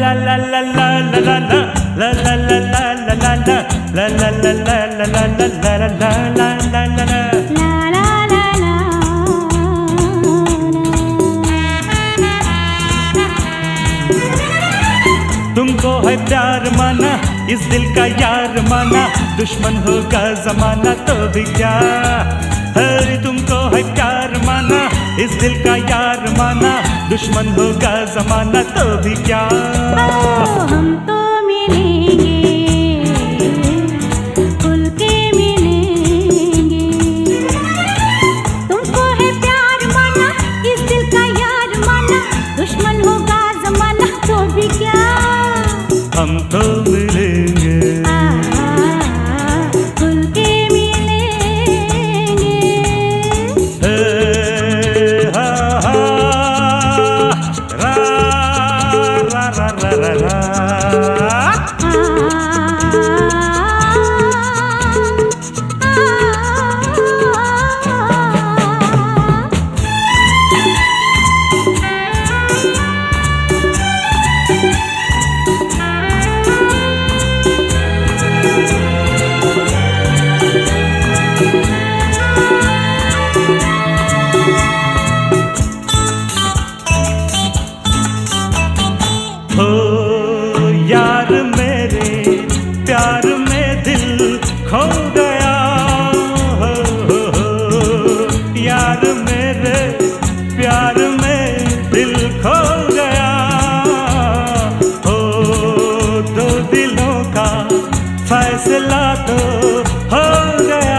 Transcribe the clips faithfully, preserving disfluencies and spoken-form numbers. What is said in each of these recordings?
तुमको है प्यार माना, इस दिल का यार माना, दुश्मन होगा जमाना तो भी क्या। अरे तुमको है प्यार माना, इस दिल का यार माना, दुश्मन होगा जमाना तो भी क्या। हम तो मिलेंगे, खुल के मिलेंगे। तुमको है प्यार माना, इस दिल का यार माना, दुश्मन होगा जमाना तो भी क्या। हम तो मिलेंगे, खुल के मिलेंगे। हा हा रा रा रा रा रा रा। हो यार मेरे प्यार में दिल खो गया, हो, हो, हो यार मेरे प्यार में दिल खो गया। हो दो दिलों का फैसला तो हो गया।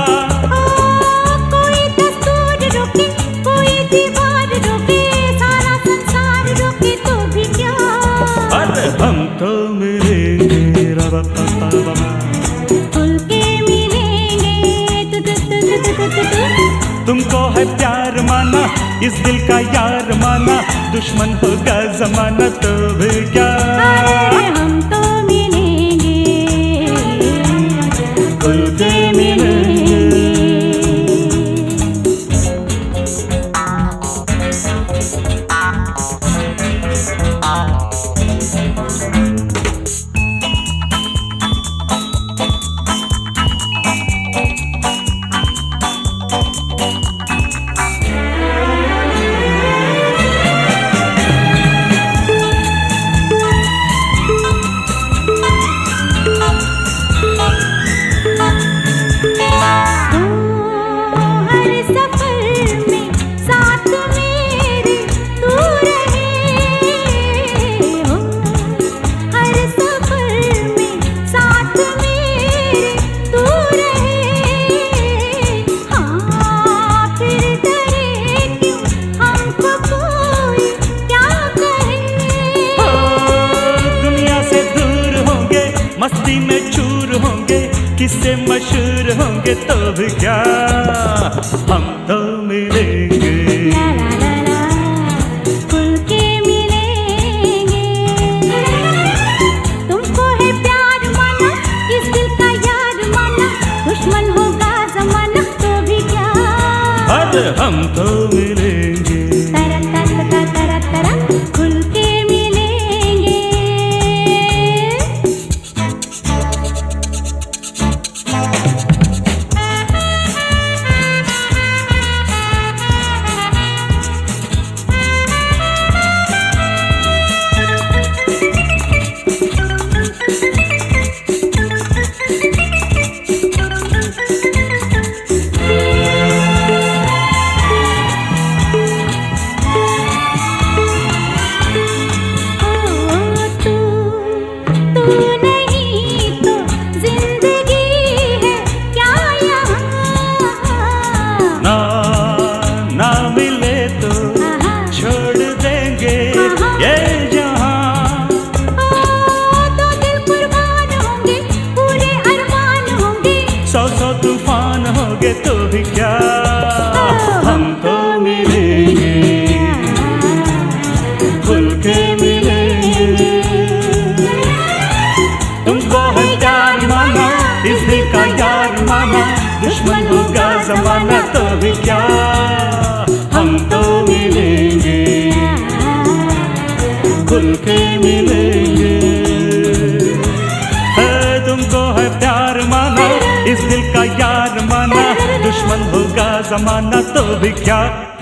कोई दस्तूर रोके, कोई दीवार रोके, सारा संसार रोके तो भी क्या। अरे हम तो मिलेंगे, रा खुल के मिलेंगे। तु तु तु तु तु तु तु। तुमको है प्यार माना, इस दिल का यार माना, दुश्मन होगा जमाना तो भी क्या। अरे हम तो मिलेंगे, खुल के मिलेंगे। मस्ती में चूर होंगे, किससे मशहूर होंगे तो भी क्या। हम तो मिलेंगे, खुल के मिलेंगे। तुमको है प्यार माना, इस दिल का यार माना, दुश्मन होगा जमाना तो भी क्या। अरे हम तो मिलेंगे, तरा तरा तरा तरा खुल के मिलेंगे। तो भी क्या। हम तो मिलेंगे, खुल के मिलेंगे। तुमको है प्यार माना, इस दिल का यार माना, दुश्मन होगा जमाना तो भी क्या। हम तो मिलेंगे, खुल के मिलेंगे। जमाना तो भी क्या।